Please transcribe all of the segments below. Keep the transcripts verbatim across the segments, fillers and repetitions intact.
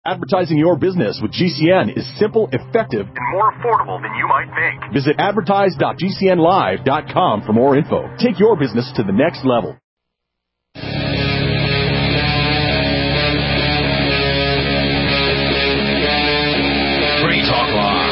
Advertising your business with G C N is simple, effective, and more affordable than you might think. Visit advertise dot g c n live dot com for more info. Take your business to the next level. Free Talk Live.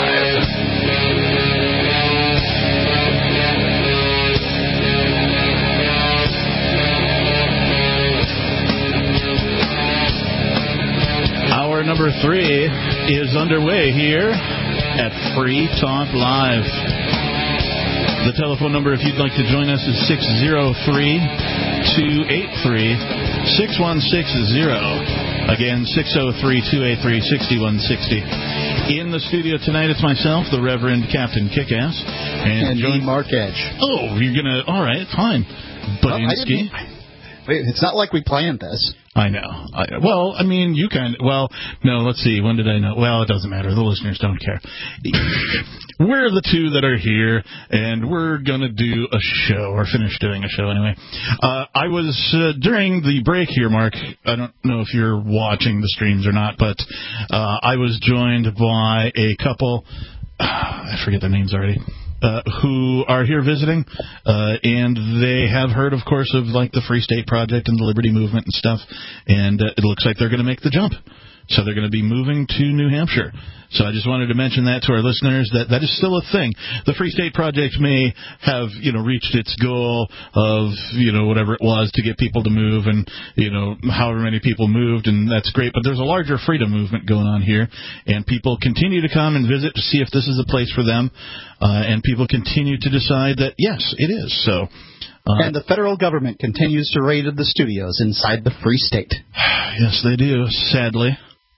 Hour number three is underway here at Free Talk Live. The telephone number, if you'd like to join us, is six oh three, two eight three, six one six zero. Again, six oh three, two eight three, six one six zero. In the studio tonight, it's myself, the Reverend Captain Kickass. And, and join- me, Mark Edge. Oh, you're going to... All right, fine. Budinsky. Well, it's not like we planned this. I know. I, well, I mean, you kind of... Well, no, let's see. When did I know? Well, it doesn't matter. The listeners don't care. We're the two that are here, and we're going to do a show, or finish doing a show anyway. Uh, I was, uh, during the break here, Mark, I don't know if you're watching the streams or not, but uh, I was joined by a couple, uh, I forget their names already, Uh, who are here visiting, uh, and they have heard, of course, of like the Free State Project and the Liberty Movement and stuff, and uh, it looks like they're going to make the jump. So they're going to be moving to New Hampshire. So I just wanted to mention that to our listeners, that that is still a thing. The Free State Project may have, you know, reached its goal of, you know, whatever it was to get people to move, and, you know, however many people moved, and that's great. But there's a larger freedom movement going on here, and people continue to come and visit to see if this is a place for them, uh, and people continue to decide that, yes, it is. So... Uh, and the federal government continues to raid the studios inside the Free State. Yes, they do, sadly.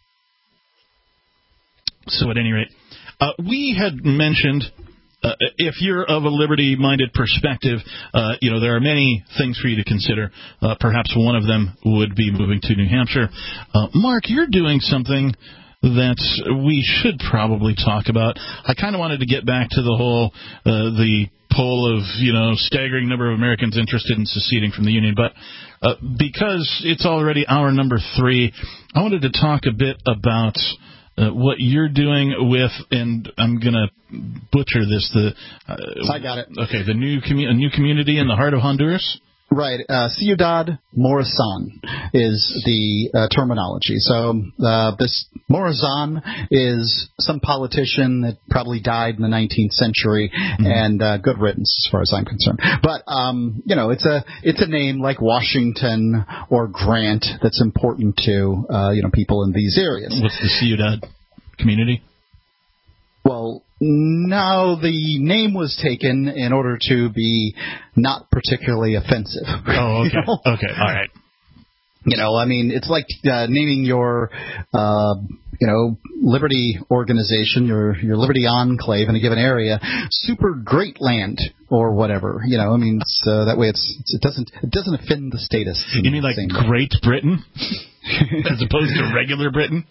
So at any rate, uh, we had mentioned, uh, if you're of a liberty-minded perspective, uh, you know, there are many things for you to consider. Uh, perhaps one of them would be moving to New Hampshire. Uh, Mark, you're doing something that we should probably talk about. I kind of wanted to get back to the whole, uh, the poll of, you know, staggering number of Americans interested in seceding from the Union, but uh, because it's already hour number three, I wanted to talk a bit about Uh, what you're doing with, and I'm going to butcher this. The uh, I got it. Okay, the new commu- a new community in the heart of Honduras. Right. Uh, Ciudad Morazan is the uh, terminology. So uh, this Morazan is some politician that probably died in the nineteenth century, mm-hmm. and uh, good riddance as far as I'm concerned. But um, you know, it's a it's a name like Washington or Grant that's important to uh, you know people in these areas. What's the Ciudad community? Well, no, the name was taken in order to be not particularly offensive. Oh, okay. You know? Okay, all right. You know, I mean, it's like uh, naming your, uh, you know, Liberty organization, your your Liberty Enclave in a given area, Super Great Land or whatever. You know, I mean, it's, uh, that way it's, it's it doesn't it doesn't offend the status. You mean like Great Britain, as opposed to regular Britain?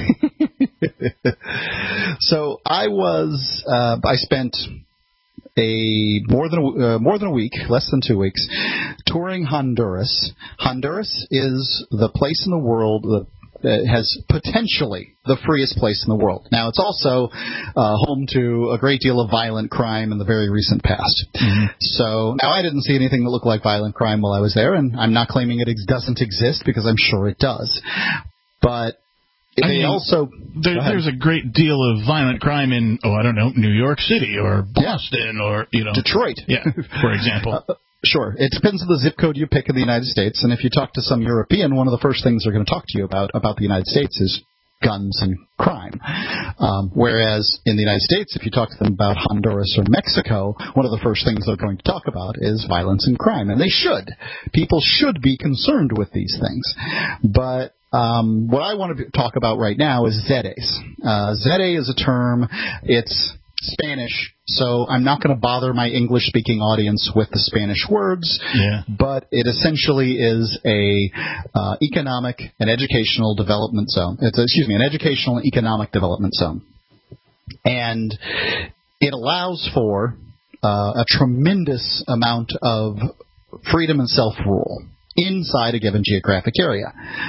So I was, uh, I spent a more than a, uh, more than a week, less than two weeks, touring Honduras. Honduras is the place in the world that uh, has potentially the freest place in the world. Now, it's also uh, home to a great deal of violent crime in the very recent past. Mm-hmm. So now I didn't see anything that looked like violent crime while I was there, and I'm not claiming it ex- doesn't exist because I'm sure it does. But I they mean, also there, there's a great deal of violent crime in, oh, I don't know, New York City or Boston yeah. or, you know. Detroit. Yeah, for example. uh, sure. It depends on the zip code you pick in the United States. And if you talk to some European, one of the first things they're going to talk to you about about the United States is guns and crime. Um, whereas in the United States, if you talk to them about Honduras or Mexico, one of the first things they're going to talk about is violence and crime. And they should. People should be concerned with these things. But Um, what I want to talk about right now is Zedes. Uh, Zede is a term. It's Spanish, so I'm not going to bother my English-speaking audience with the Spanish words. Yeah. But it essentially is a uh, economic and educational development zone. It's, excuse me, an educational and economic development zone, and it allows for uh, a tremendous amount of freedom and self-rule. inside a given geographic area.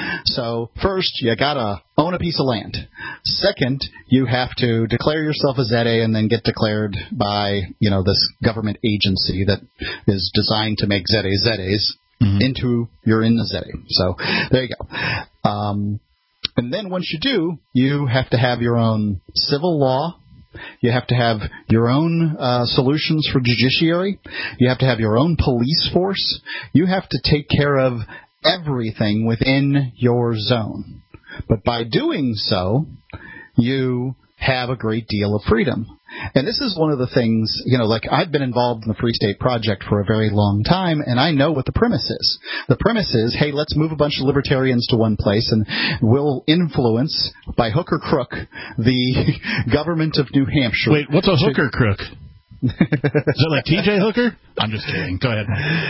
So first, you gotta own a piece of land. Second, you have to declare yourself a Zede and then get declared by, you know, this government agency that is designed to make Zede Zedes mm-hmm. into you're in the Zede. So there you go. Um, and then once you do, you have to have your own civil law. You have to have your own uh, solutions for judiciary. You have to have your own police force. You have to take care of everything within your zone. But by doing so, you have a great deal of freedom. And this is one of the things, you know, like I've been involved in the Free State Project for a very long time, and I know what the premise is. The premise is, hey, let's move a bunch of libertarians to one place, and we'll influence, by hook or crook, the government of New Hampshire. Wait, what's a hook or crook? Is that like T J Hooker? I'm just kidding. Go ahead.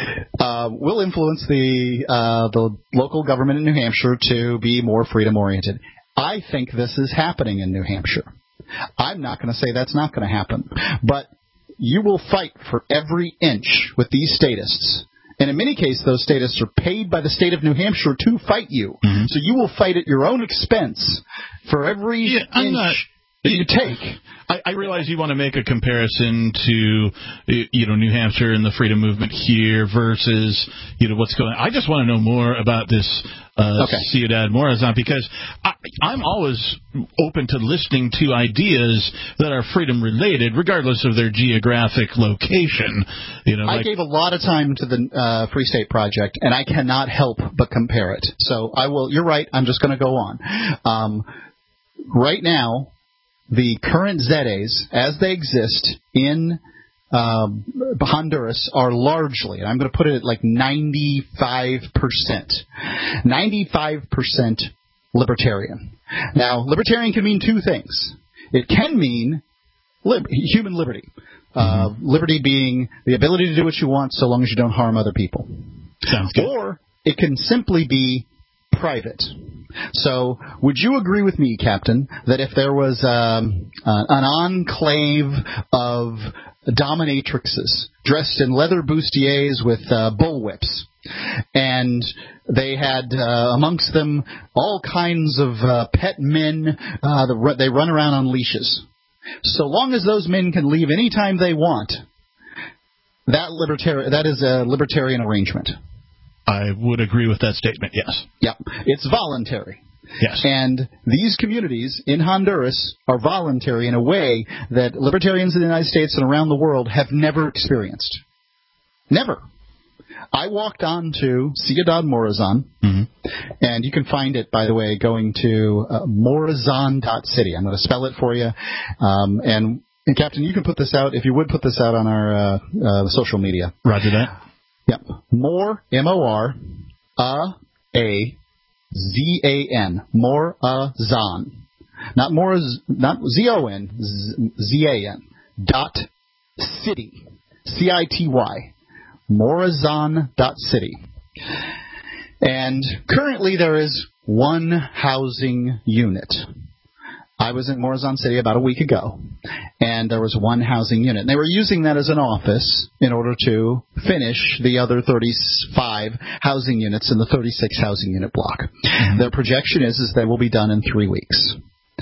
Uh, we'll influence the uh, the local government in New Hampshire to be more freedom-oriented. I think this is happening in New Hampshire. I'm not going to say that's not going to happen. But you will fight for every inch with these statists. And in many cases, those statists are paid by the state of New Hampshire to fight you. Mm-hmm. So you will fight at your own expense for every yeah, I'm inch not, that you take. I, I realize you want to make a comparison to, you know, New Hampshire and the freedom movement here versus, you know, what's going on. I just want to know more about this uh, okay. Ciudad Morazan, because I, I'm always open to listening to ideas that are freedom-related, regardless of their geographic location. You know, I like, gave a lot of time to the uh, Free State Project, and I cannot help but compare it. So I will. You're right. I'm just going to go on. Um, right now, the current Zedes, as they exist in um, Honduras, are largely, and I'm going to put it at like ninety-five percent, ninety-five percent libertarian. Now, libertarian can mean two things. It can mean lib- human liberty. Uh, mm-hmm. Liberty being the ability to do what you want so long as you don't harm other people. Sounds good. Or it can simply be private. So, would you agree with me, Captain, that if there was um, uh, an enclave of dominatrixes dressed in leather bustiers with uh, bullwhips, and they had uh, amongst them all kinds of uh, pet men, uh, the, they run around on leashes. So long as those men can leave any time they want, that libertari- that is a libertarian arrangement. I would agree with that statement, yes. Yep. It's voluntary. Yes. And these communities in Honduras are voluntary in a way that libertarians in the United States and around the world have never experienced. Never. I walked on to Ciudad Morazan, mm-hmm. and you can find it, by the way, going to uh, morazan dot city. I'm going to spell it for you. Um, and, and, Captain, you can put this out, if you would put this out on our uh, uh, social media. Roger that. Yep. More, M O R, A, A, Z A N. Morazan. Not more, not Z O N, Z A N. Dot city. C I T Y. Morazan dot city. And currently there is one housing unit. I was in Morazan City about a week ago, and there was one housing unit. And they were using that as an office in order to finish the other thirty-five housing units in the thirty-six housing unit block. Mm-hmm. Their projection is, is they will be done in three weeks.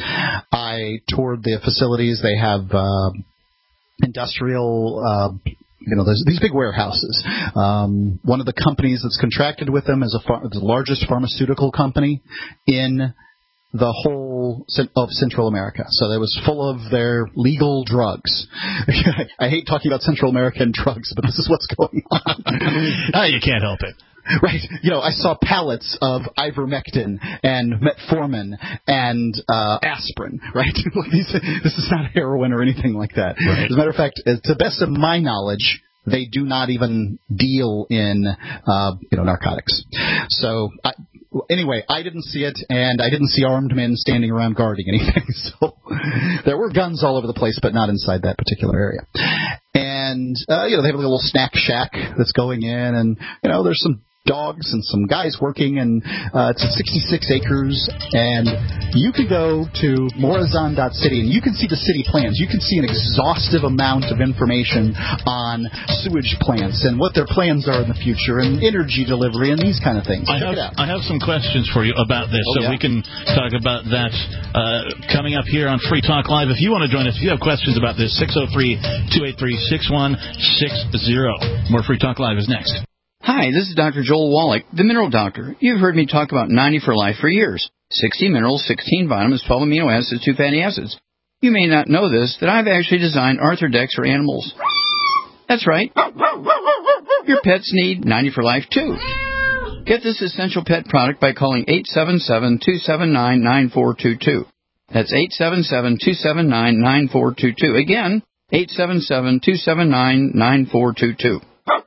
I toured the facilities. They have uh, industrial... Uh, You know, there's these big warehouses. Um, one of the companies that's contracted with them is a far- the largest pharmaceutical company in the whole of Central America. So it was full of their legal drugs. I hate talking about Central American drugs, but this is what's going on. Oh, you can't help it. Right. You know, I saw pallets of ivermectin and metformin and uh, aspirin, right? These, this is not heroin or anything like that. Right. As a matter of fact, to the best of my knowledge, they do not even deal in, uh, you know, narcotics. So, I, anyway, I didn't see it, and I didn't see armed men standing around guarding anything. So there were guns all over the place, but not inside that particular area. And, uh, you know, they have a little snack shack that's going in, and, you know, there's some dogs and some guys working, and uh, it's at sixty-six acres, and you can go to morazan dot city, and you can see the city plans. You can see an exhaustive amount of information on sewage plants and what their plans are in the future, and energy delivery, and these kind of things. I Check have, it out. I have some questions for you about this, Oh, so yeah. we can talk about that uh, coming up here on Free Talk Live. If you want to join us, if you have questions about this, six oh three, two eight three, six one six zero. More Free Talk Live is next. Hi, this is Doctor Joel Wallach, the Mineral Doctor. You've heard me talk about ninety for Life for years. sixty minerals, sixteen vitamins, twelve amino acids, two fatty acids. You may not know this, that I've actually designed Arthrodex for animals. That's right. Your pets need ninety for Life, too. Get this essential pet product by calling eight seven seven, two seven nine, nine four two two. That's eight seven seven, two seven nine, nine four two two. Again, eight seven seven, two seven nine, nine four two two.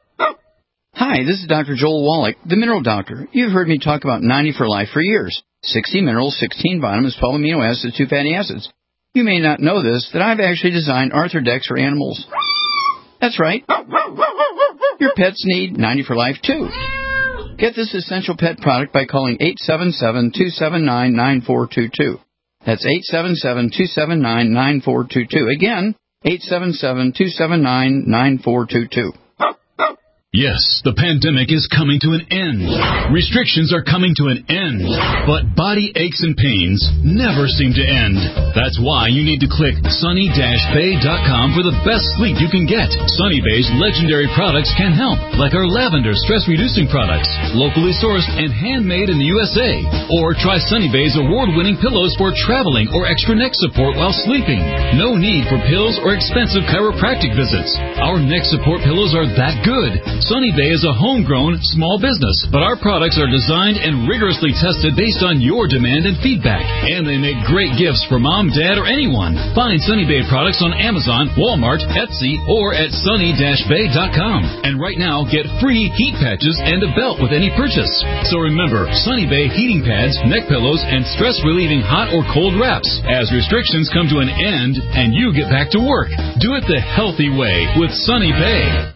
Hi, this is Doctor Joel Wallach, the Mineral Doctor. You've heard me talk about ninety for Life for years. sixty minerals, sixteen vitamins, twelve amino acids, two fatty acids. You may not know this, that I've actually designed Arthrodex for animals. That's right. Your pets need ninety for Life, too. Get this essential pet product by calling eight seven seven, two seven nine, nine four two two. That's eight seven seven, two seven nine, nine four two two. Again, eight seven seven, two seven nine, nine four two two. Yes, the pandemic is coming to an end. Restrictions are coming to an end. But body aches and pains never seem to end. That's why you need to click sunny dash bay dot com for the best sleep you can get. Sunny Bay's legendary products can help, like our lavender stress-reducing products, locally sourced and handmade in the U S A. Or try Sunny Bay's award-winning pillows for traveling or extra neck support while sleeping. No need for pills or expensive chiropractic visits. Our neck support pillows are that good. Sunny Bay is a homegrown small business, but our products are designed and rigorously tested based on your demand and feedback. And they make great gifts for mom, dad, or anyone. Find Sunny Bay products on Amazon, Walmart, Etsy, or at sunny dash bay dot com. And right now, get free heat patches and a belt with any purchase. So remember, Sunny Bay heating pads, neck pillows, and stress-relieving hot or cold wraps. As restrictions come to an end and you get back to work, do it the healthy way with Sunny Bay.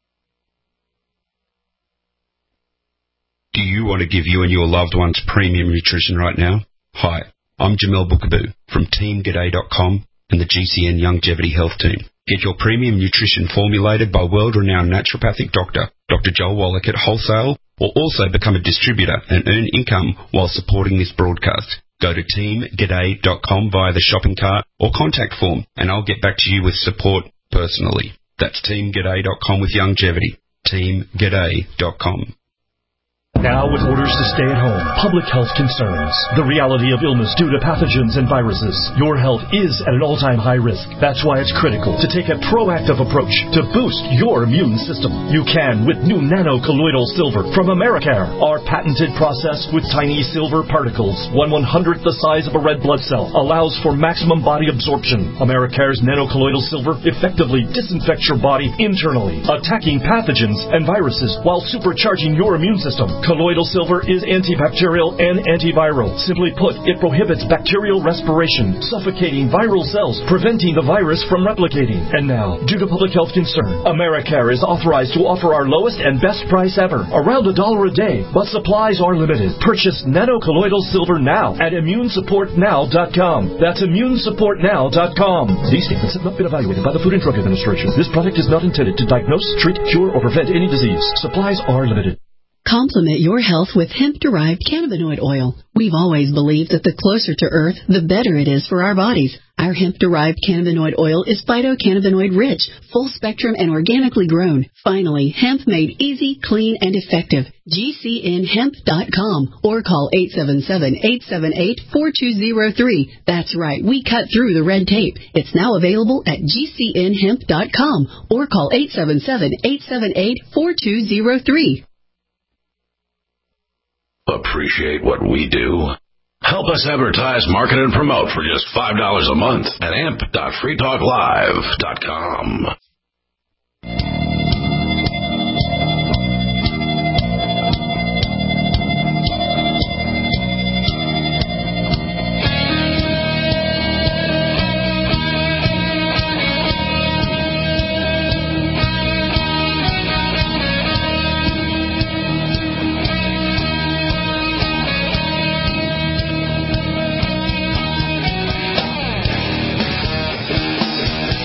Do you want to give you and your loved ones premium nutrition right now? Hi, I'm Jamel Bookaboo from team g'day dot com and the G C N Longevity Health Team. Get your premium nutrition formulated by world-renowned naturopathic doctor, Doctor Joel Wallach at wholesale, or also become a distributor and earn income while supporting this broadcast. Go to team g'day dot com via the shopping cart or contact form, and I'll get back to you with support personally. That's team g'day dot com with longevity. team g'day dot com. Now with orders to stay at home, public health concerns, the reality of illness due to pathogens and viruses, your health is at an all-time high risk. That's why it's critical to take a proactive approach to boost your immune system. You can with new nano-colloidal silver from Americare. Our patented process with tiny silver particles, one one-hundredth the size of a red blood cell, allows for maximum body absorption. Americare's nano-colloidal silver effectively disinfects your body internally, attacking pathogens and viruses while supercharging your immune system. Colloidal silver is antibacterial and antiviral. Simply put, it prohibits bacterial respiration, suffocating viral cells, preventing the virus from replicating. And now, due to public health concern, Americare is authorized to offer our lowest and best price ever, around a dollar a day, but supplies are limited. Purchase nano-colloidal silver now at immune support now dot com. That's immune support now dot com. These statements have not been evaluated by the Food and Drug Administration. This product is not intended to diagnose, treat, cure, or prevent any disease. Supplies are limited. Complement your health with hemp-derived cannabinoid oil. We've always believed that the closer to Earth, the better it is for our bodies. Our hemp-derived cannabinoid oil is phytocannabinoid-rich, full-spectrum, and organically grown. Finally, hemp made easy, clean, and effective. G C N hemp dot com or call eight seven seven, eight seven eight, four two zero three. That's right, we cut through the red tape. It's now available at G C N hemp dot com or call eight seven seven, eight seven eight, four two zero three. Appreciate what we do? Help us advertise, market, and promote for just five dollars a month at amp dot free talk live dot com.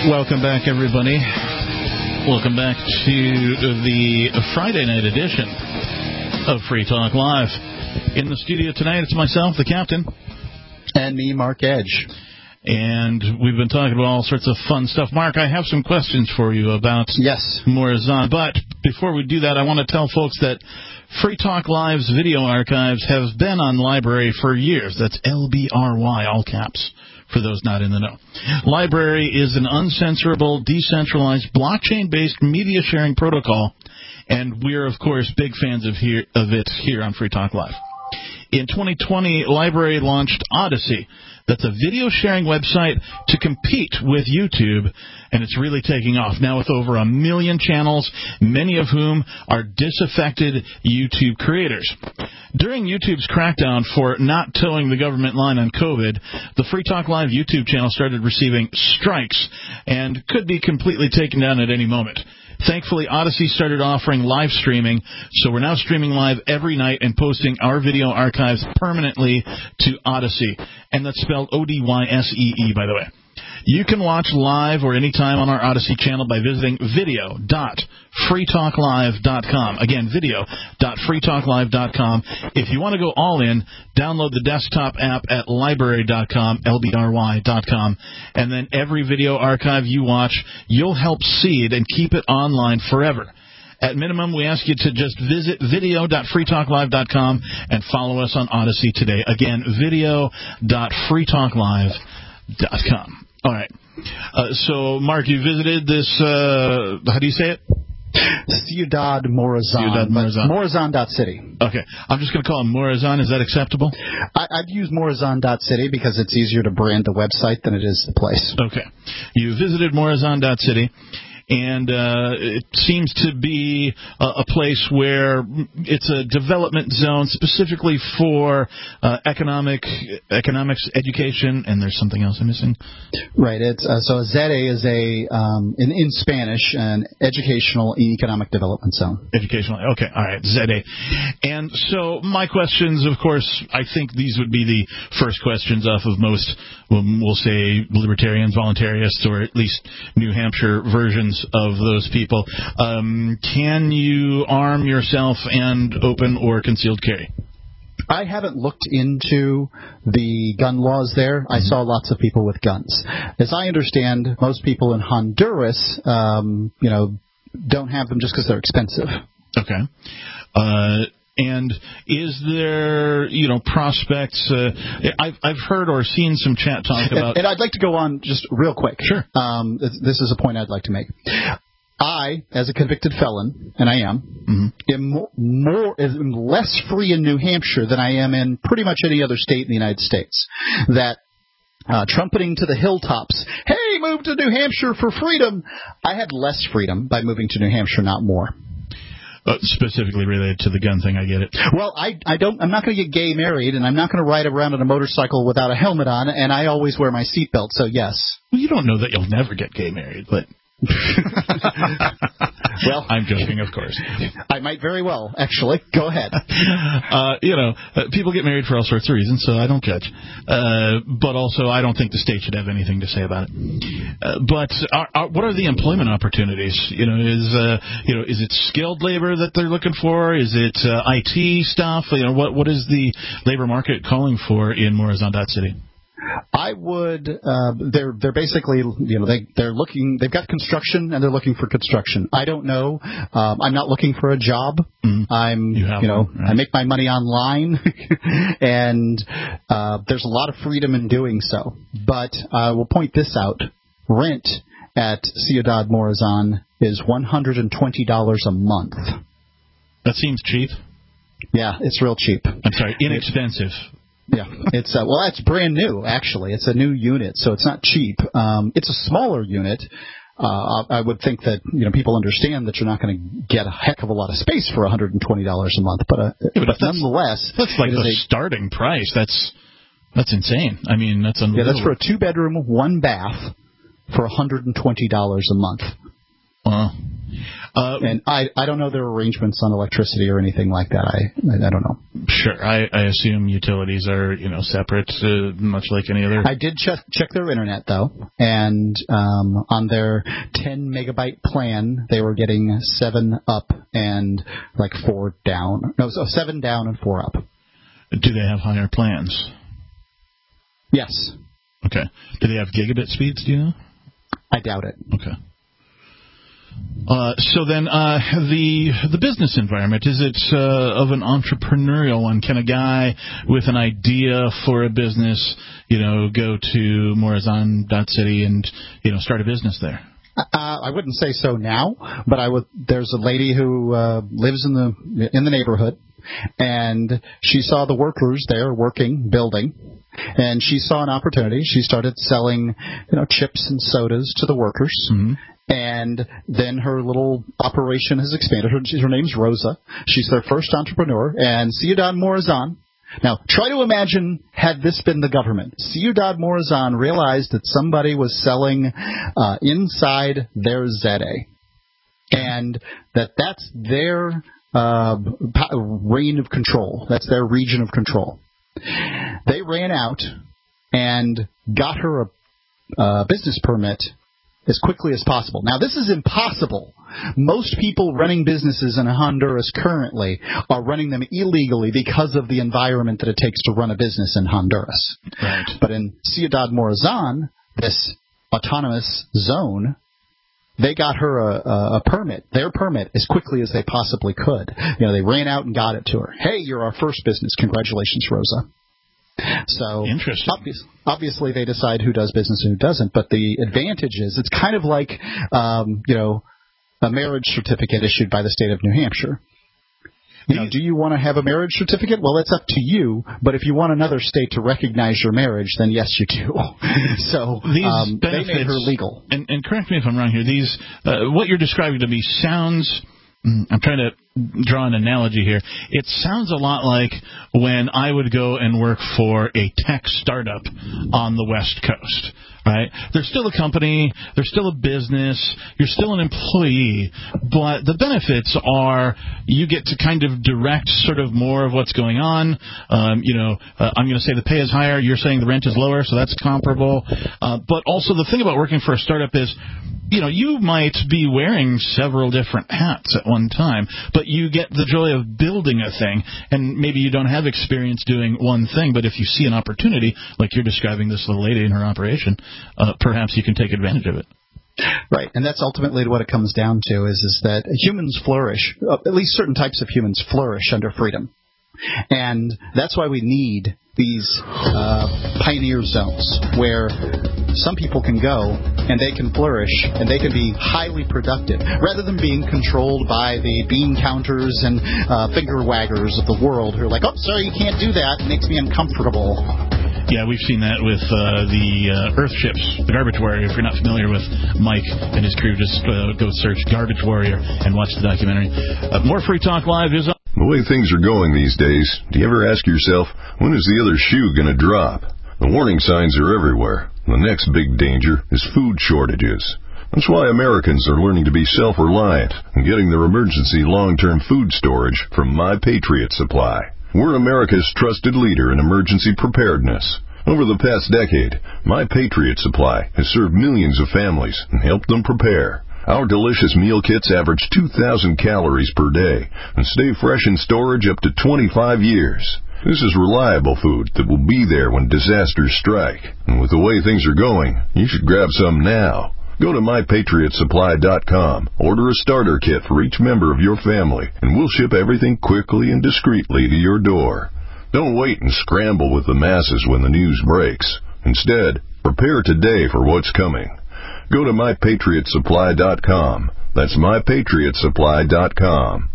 Welcome back, everybody. Welcome back to the Friday night edition of Free Talk Live. In the studio tonight, it's myself, the captain. And me, Mark Edge. And we've been talking about all sorts of fun stuff. Mark, I have some questions for you about yes. Morazan. But before we do that, I want to tell folks that Free Talk Live's video archives have been on Library for years. That's L B R Y, all caps, for those not in the know. Library is an uncensorable, decentralized, blockchain-based media sharing protocol, and we're, of course, big fans of, here, of it here on Free Talk Live. In twenty twenty, Library launched Odysee. That's a video sharing website to compete with YouTube, and it's really taking off now with over a million channels, many of whom are disaffected YouTube creators. During YouTube's crackdown for not towing the government line on COVID, the Free Talk Live YouTube channel started receiving strikes and could be completely taken down at any moment. Thankfully, Odysee started offering live streaming, so we're now streaming live every night and posting our video archives permanently to Odysee. And that's spelled O D Y S E E, by the way. You can watch live or anytime on our Odysee channel by visiting video dot free talk live dot com. Again, video dot free talk live dot com. If you want to go all in, download the desktop app at library dot com, L B R Y dot com, and then every video archive you watch, you'll help seed and keep it online forever. At minimum, we ask you to just visit video dot free talk live dot com and follow us on Odysee today. Again, video dot free talk live dot com. All right. Uh, so, Mark, you visited this, uh, how do you say it? Ciudad Morazan. Ciudad Morazan. Morazan dot city. Okay. I'm just going to call it Morazan. Is that acceptable? I, I'd use Morazan dot city because it's easier to brand the website than it is the place. Okay. You visited Morazan dot city. And uh, it seems to be a, a place where it's a development zone specifically for uh, economic economics education. And there's something else I'm missing. Right. It's uh, so Z E D is a um, in, in Spanish an educational and economic development zone. Educational. Okay. All right. Z E D. And so my questions, of course, I think these would be the first questions off of most, we'll say, libertarians, voluntarists, or at least New Hampshire versions of those people. Um, can you arm yourself and open or concealed carry? I haven't looked into the gun laws there. Mm-hmm. I saw lots of people with guns. As I understand, most people in Honduras, um, you know, don't have them just because they're expensive. Okay. Uh, And is there, you know, prospects? Uh, I've I've heard or seen some chat talk about. And, and I'd like to go on just real quick. Sure. Um, this is a point I'd like to make. I, as a convicted felon, and I am, mm-hmm. am more am less free in New Hampshire than I am in pretty much any other state in the United States. That. Uh, trumpeting to the hilltops, hey, move to New Hampshire for freedom. I had less freedom by moving to New Hampshire, not more. Uh, specifically related to the gun thing, I get it. Well, I, I don't. I'm not going to get gay married, and I'm not going to ride around on a motorcycle without a helmet on, and I always wear my seatbelt. So yes. Well, you don't know that you'll never get gay married, but. Well, I'm joking, of course. I might very well, actually. Go ahead. Uh, you know, uh, people get married for all sorts of reasons, so I don't judge. Uh, but also, I don't think the state should have anything to say about it. Uh, but are, are, what are the employment opportunities? You know, is uh, you know, is it skilled labor that they're looking for? Is it uh, I T stuff? You know, what what is the labor market calling for in Morazan dot city? I would. Uh, they're they're basically, you know, they they're looking. They've got construction and they're looking for construction. I don't know. Um, I'm not looking for a job. Mm. I'm you, you know one, right? I make my money online, and uh, there's a lot of freedom in doing so. But I will point this out: rent at Ciudad Morazan is one hundred and twenty dollars a month. That seems cheap. Yeah, it's real cheap. I'm sorry, inexpensive. Yeah, it's uh, well, that's brand new. Actually, it's a new unit, so it's not cheap. Um, it's a smaller unit. Uh, I would think that you know people understand that you're not going to get a heck of a lot of space for one hundred and twenty dollars a month, but, uh, yeah, but, but that's, nonetheless, that's like the a, starting price. That's that's insane. I mean, that's unbelievable. Yeah, that's for a two bedroom, one bath for one hundred and twenty dollars a month. Wow. Uh, and I I don't know their arrangements on electricity or anything like that. I I, I don't know. Sure. I, I assume utilities are, you know, separate, uh, much like any other. I did check check their internet though, and um, on their ten megabyte plan, they were getting seven up and like four down. No, so seven down and four up. Do they have higher plans? Yes. Okay. Do they have gigabit speeds? Do you know? I doubt it. Okay. Uh, so then, uh, the the business environment, is it uh, of an entrepreneurial one? Can a guy with an idea for a business, you know, go to Morazan dot city and, you know, start a business there? Uh, I wouldn't say so now, but I would. There's a lady who uh, lives in the in the neighborhood, and she saw the workers there working, building, and she saw an opportunity. She started selling, you know, chips and sodas to the workers. Mm-hmm. And then her little operation has expanded. Her, her name's Rosa. She's their first entrepreneur. And Ciudad Morazan. Now, try to imagine had this been the government. Ciudad Morazan realized that somebody was selling uh, inside their Zede. And that that's their uh, reign of control. That's their region of control. They ran out and got her a uh, business permit as quickly as possible. Now, this is impossible. Most people running businesses in Honduras currently are running them illegally because of the environment that it takes to run a business in Honduras. Right. But in Ciudad Morazan, this autonomous zone, they got her a, a, a permit, their permit, as quickly as they possibly could. You know, they ran out and got it to her. Hey, you're our first business. Congratulations, Rosa. So Interesting. Obvious, obviously they decide who does business and who doesn't, but the advantage is it's kind of like, um, you know, a marriage certificate issued by the state of New Hampshire. You know, do you want to have a marriage certificate? Well, it's up to you, but if you want another state to recognize your marriage, then yes, you do. So these um, benefits, they made her legal. And, and correct me if I'm wrong here, these uh, what you're describing to me sounds... I'm trying to draw an analogy here. It sounds a lot like when I would go and work for a tech startup on the West Coast, right? They're still a company. They're still a business. You're still an employee. But the benefits are you get to kind of direct sort of more of what's going on. Um, you know, uh, I'm going to say the pay is higher. You're saying the rent is lower, so that's comparable. Uh, but also the thing about working for a startup is, you know, you might be wearing several different hats at one time, but you get the joy of building a thing, and maybe you don't have experience doing one thing, but if you see an opportunity, like you're describing this little lady in her operation, uh, perhaps you can take advantage of it. Right, and that's ultimately what it comes down to, is, is that humans flourish, uh, at least certain types of humans flourish under freedom. And that's why we need these uh, pioneer zones where some people can go and they can flourish and they can be highly productive rather than being controlled by the bean counters and uh, finger waggers of the world who are like, oh, sorry, you can't do that. It makes me uncomfortable. Yeah, we've seen that with uh, the uh, Earth ships, the Garbage Warrior. If you're not familiar with Mike and his crew, just uh, go search Garbage Warrior and watch the documentary. Uh, more Free Talk Live is on. The way things are going these days, do you ever ask yourself, when is the other shoe going to drop? The warning signs are everywhere. The next big danger is food shortages. That's why Americans are learning to be self-reliant and getting their emergency long-term food storage from My Patriot Supply. We're America's trusted leader in emergency preparedness. Over the past decade, My Patriot Supply has served millions of families and helped them prepare. Our delicious meal kits average two thousand calories per day and stay fresh in storage up to twenty-five years. This is reliable food that will be there when disasters strike. And with the way things are going, you should grab some now. Go to my patriot supply dot com, order a starter kit for each member of your family, and we'll ship everything quickly and discreetly to your door. Don't wait and scramble with the masses when the news breaks. Instead, prepare today for what's coming. Go to my patriot supply dot com. That's my patriot supply dot com.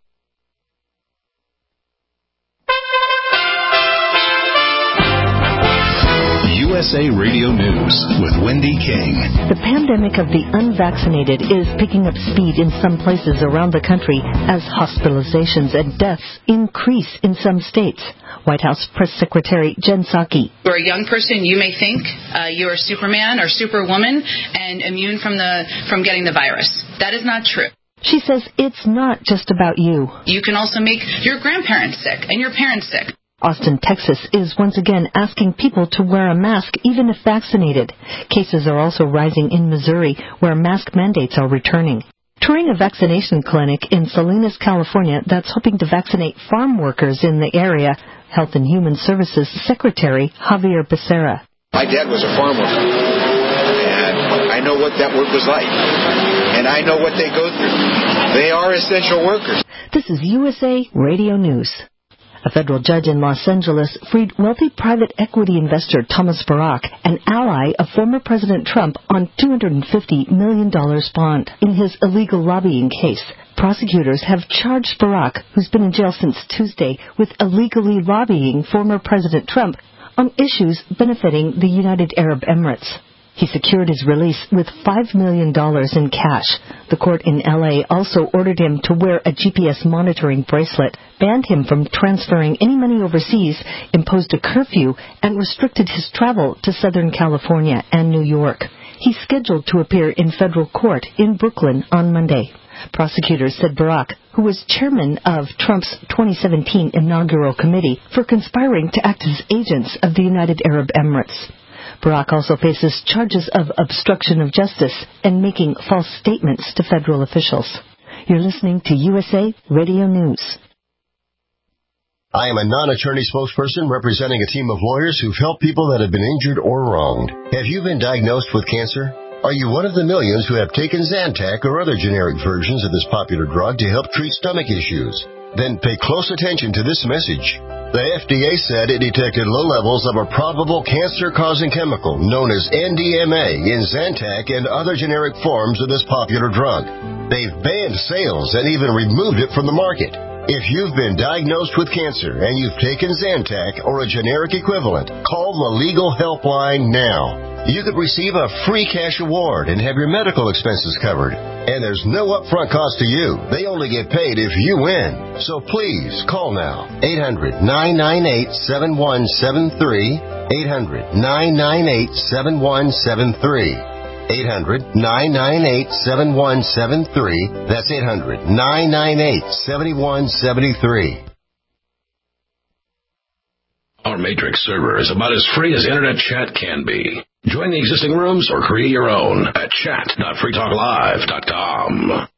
U S A Radio News with Wendy King. The pandemic of the unvaccinated is picking up speed in some places around the country as hospitalizations and deaths increase in some states. White House Press Secretary Jen Psaki. For a young person, you may think uh, you're Superman or Superwoman and immune from the from getting the virus. That is not true. She says it's not just about you. You can also make your grandparents sick and your parents sick. Austin, Texas is once again asking people to wear a mask even if vaccinated. Cases are also rising in Missouri, where mask mandates are returning. Touring a vaccination clinic in Salinas, California, that's hoping to vaccinate farm workers in the area, Health and Human Services Secretary Javier Becerra. My dad was a farm worker, and I know what that work was like, and I know what they go through. They are essential workers. This is U S A Radio News. A federal judge in Los Angeles freed wealthy private equity investor Thomas Barak, an ally of former President Trump, on two hundred fifty million dollars bond. In his illegal lobbying case, prosecutors have charged Barak, who's been in jail since Tuesday, with illegally lobbying former President Trump on issues benefiting the United Arab Emirates. He secured his release with five million dollars in cash. The court in L A also ordered him to wear a G P S monitoring bracelet, banned him from transferring any money overseas, imposed a curfew, and restricted his travel to Southern California and New York. He's scheduled to appear in federal court in Brooklyn on Monday. Prosecutors said Barak, who was chairman of Trump's twenty seventeen inaugural committee for conspiring to act as agents of the United Arab Emirates. Barak also faces charges of obstruction of justice and making false statements to federal officials. You're listening to U S A Radio News. I am a non-attorney spokesperson representing a team of lawyers who've helped people that have been injured or wronged. Have you been diagnosed with cancer? Are you one of the millions who have taken Zantac or other generic versions of this popular drug to help treat stomach issues? Then pay close attention to this message. The F D A said it detected low levels of a probable cancer-causing chemical known as N D M A in Zantac and other generic forms of this popular drug. They've banned sales and even removed it from the market. If you've been diagnosed with cancer and you've taken Zantac or a generic equivalent, call the Legal Helpline now. You could receive a free cash award and have your medical expenses covered. And there's no upfront cost to you. They only get paid if you win. So please, call now. eight hundred, nine nine eight, seven one seven three. eight hundred, nine nine eight, seven one seven three. eight hundred, nine nine eight, seven one seven three. That's eight hundred, nine nine eight, seven one seven three. Our Matrix server is about as free as internet chat can be. Join the existing rooms or create your own at chat dot free talk live dot com.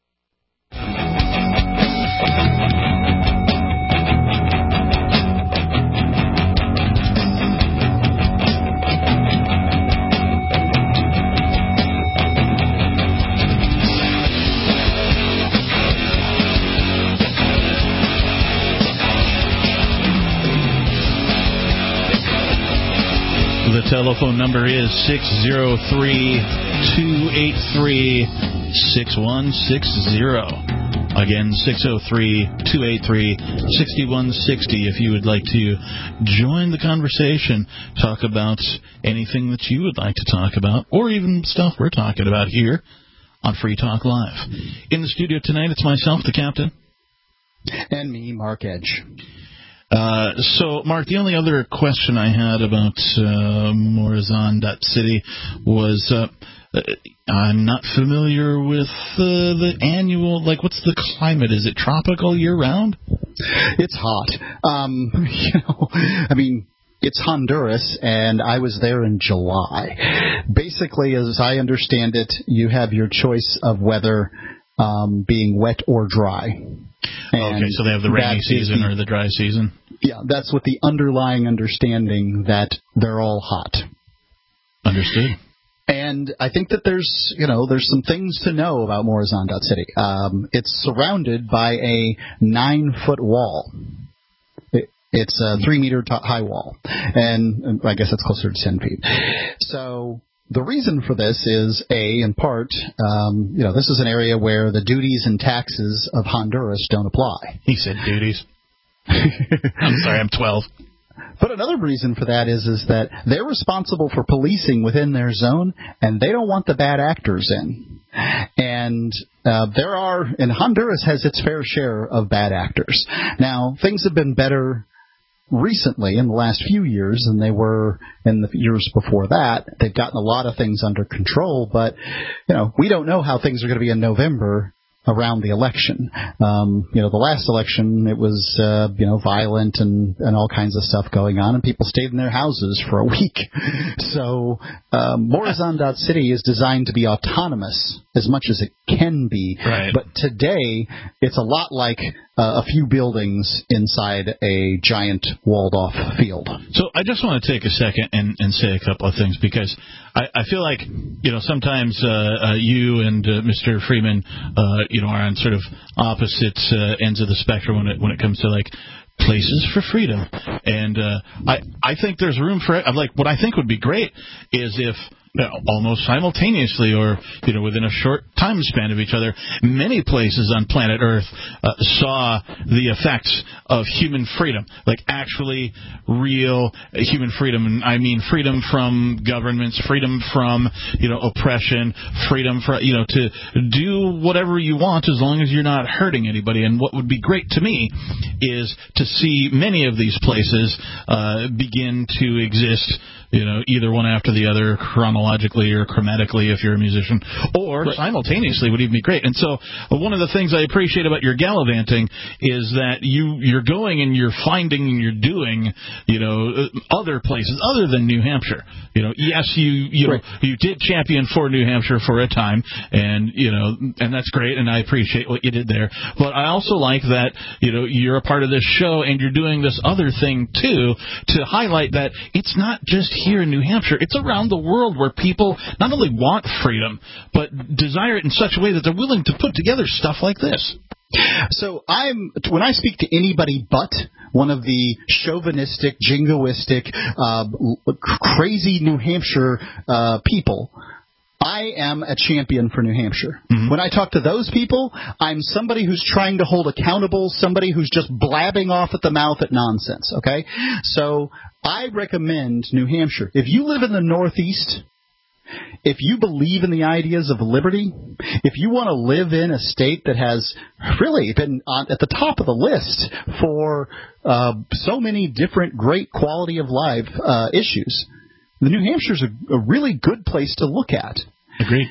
The telephone number is six oh three, two eight three, six one six zero. Again, six oh three, two eight three, six one six zero if you would like to join the conversation, talk about anything that you would like to talk about, or even stuff we're talking about here on Free Talk Live. In the studio tonight, it's myself, the captain. And me, Mark Edge. Uh, so, Mark, the only other question I had about uh, Morazan dot city was uh, I'm not familiar with uh, the annual, like, what's the climate? Is it tropical year-round? It's hot. Um, you know, I mean, it's Honduras, and I was there in July. Basically, as I understand it, you have your choice of weather um, being wet or dry. And okay, so they have the rainy season the, or the dry season? Yeah, that's with the underlying understanding that they're all hot. Understood. And I think that there's, you know, there's some things to know about Morazan dot city. Um, it's surrounded by a nine-foot wall. It, it's a three-meter t- high wall. And, and I guess it's closer to ten feet. So the reason for this is, A, in part, um, you know, this is an area where the duties and taxes of Honduras don't apply. He said duties. I'm sorry, I'm twelve. But another reason for that is is that they're responsible for policing within their zone, and they don't want the bad actors in. And uh, there are, and Honduras has its fair share of bad actors. Now, things have been better recently in the last few years than they were in the years before that. They've gotten a lot of things under control, but, you know, we don't know how things are going to be in November around the election. Um, you know, the last election, it was, uh, you know, violent and, and all kinds of stuff going on, and people stayed in their houses for a week. So, um, Morazan.city is designed to be autonomous as much as it can be. Right. But today, it's a lot like uh, a few buildings inside a giant walled-off field. So I just want to take a second and, and say a couple of things, because I, I feel like, you know, sometimes uh, uh, you and uh, Mister Freeman, uh, you know, are on sort of opposite uh, ends of the spectrum when it when it comes to like places for freedom. And uh, I I think there's room for it. Like, what I think would be great is if, you know, almost simultaneously, or, you know, within a short time span of each other, many places on planet Earth uh, saw the effects of human freedom, like actually real human freedom. And I mean freedom from governments, freedom from, you know, oppression, freedom for, you know, to do whatever you want as long as you're not hurting anybody. And what would be great to me is to see many of these places uh, begin to exist, you know, either one after the other, chronologically or chromatically if you're a musician, or right. simultaneously would even be great. And so uh, one of the things I appreciate about your gallivanting is that you, you're going and you're finding and you're doing, you know, uh, other places other than New Hampshire. You know, yes, you you right. know, you did champion for New Hampshire for a time, and, you know, and that's great, and I appreciate what you did there. But I also like that, you know, you're a part of this show and you're doing this other thing, too, to highlight that it's not just here in New Hampshire, it's around the world where people not only want freedom, but desire it in such a way that they're willing to put together stuff like this. So I'm when I speak to anybody but one of the chauvinistic, jingoistic, uh, crazy New Hampshire uh, people, I am a champion for New Hampshire. Mm-hmm. When I talk to those people, I'm somebody who's trying to hold accountable, somebody who's just blabbing off at the mouth at nonsense, okay? So I recommend New Hampshire. If you live in the Northeast, if you believe in the ideas of liberty, if you want to live in a state that has really been on, at the top of the list for uh, so many different great quality of life uh, issues, the New Hampshire's a, a really good place to look at. Agreed.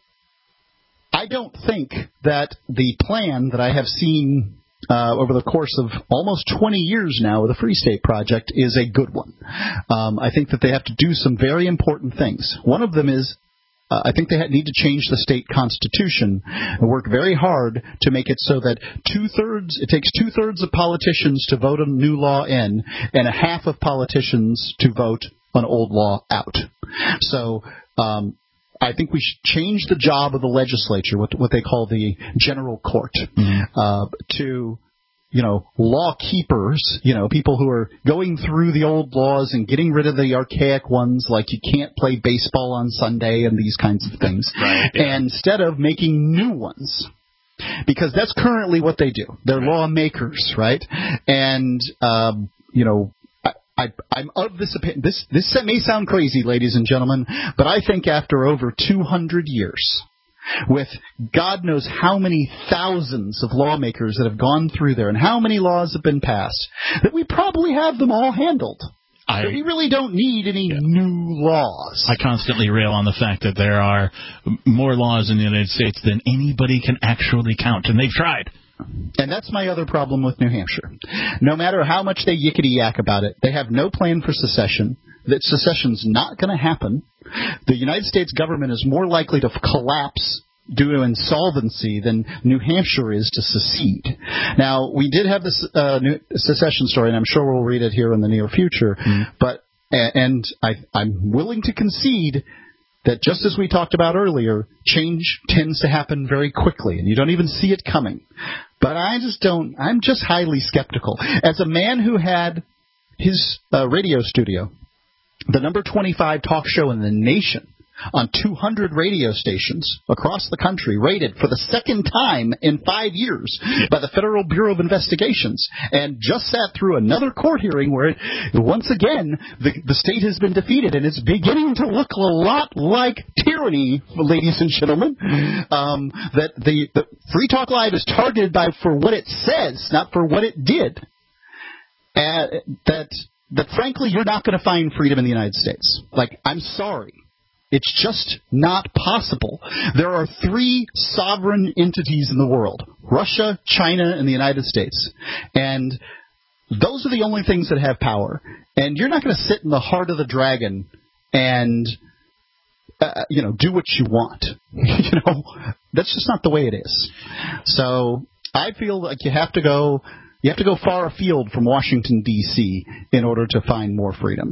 I don't think that the plan that I have seen uh, over the course of almost twenty years now with the Free State Project is a good one. Um, I think that they have to do some very important things. One of them is uh, I think they need to change the state constitution and work very hard to make it so that two-thirds, it takes two-thirds of politicians to vote a new law in and a half of politicians to vote an old law out. So um, I think we should change the job of the legislature, what, what they call the general court, mm-hmm. uh, to, you know, law keepers, you know, people who are going through the old laws and getting rid of the archaic ones, like you can't play baseball on Sunday and these kinds of things, right, yeah. and instead of making new ones. Because that's currently what they do. They're lawmakers, right? And, um, you know, I, I'm of this opinion. This, this may sound crazy, ladies and gentlemen, but I think after over two hundred years, with God knows how many thousands of lawmakers that have gone through there and how many laws have been passed, that we probably have them all handled. I, we really don't need any yeah. new laws. I constantly rail on the fact that there are more laws in the United States than anybody can actually count, and they've tried. And that's my other problem with New Hampshire. No matter how much they yickety-yak about it, they have no plan for secession. That secession's not going to happen. The United States government is more likely to collapse due to insolvency than New Hampshire is to secede. Now, we did have this uh, new secession story, and I'm sure we'll read it here in the near future. Mm-hmm. But and I, I'm willing to concede that just as we talked about earlier, change tends to happen very quickly, and you don't even see it coming. But I just don't, I'm just highly skeptical. As a man who had his uh, radio studio, the number twenty-five talk show in the nation, on two hundred radio stations across the country, rated for the second time in five years by the Federal Bureau of Investigations, and just sat through another court hearing where, it, once again, the, the state has been defeated, and it's beginning to look a lot like tyranny, ladies and gentlemen, um, that the, the Free Talk Live is targeted by for what it says, not for what it did. Uh, that, that, frankly, you're not going to find freedom in the United States. Like, I'm sorry. It's just not possible. There are three sovereign entities in the world, Russia, China, and the United States. And those are the only things that have power. And you're not going to sit in the heart of the dragon and, uh, you know, do what you want. You know, that's just not the way it is. So I feel like you have to go... You have to go far afield from Washington, D C in order to find more freedom.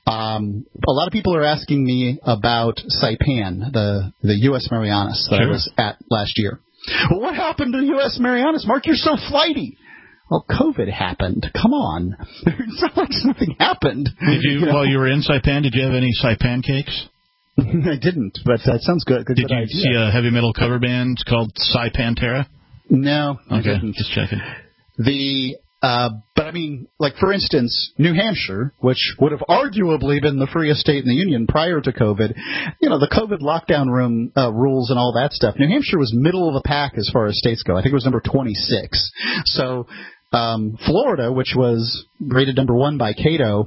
Um, a lot of people are asking me about Saipan, the, the U S Marianas that sure. I was at last year. Well, what happened to U S Marianas? Mark, you're so flighty. Well, COVID happened. Come on. It's not like nothing happened. Did you, you know? While you were in Saipan, did you have any Saipan cakes? I didn't, but that sounds good. good did good you idea. see a heavy metal cover band called Saipantera? No, I okay, didn't. Just checking. The, uh, but I mean, like for instance, New Hampshire, which would have arguably been the freest state in the union prior to COVID, you know, the COVID lockdown room uh, rules and all that stuff. New Hampshire was middle of the pack as far as states go. I think it was number twenty-six. So, um, Florida, which was rated number one by Cato,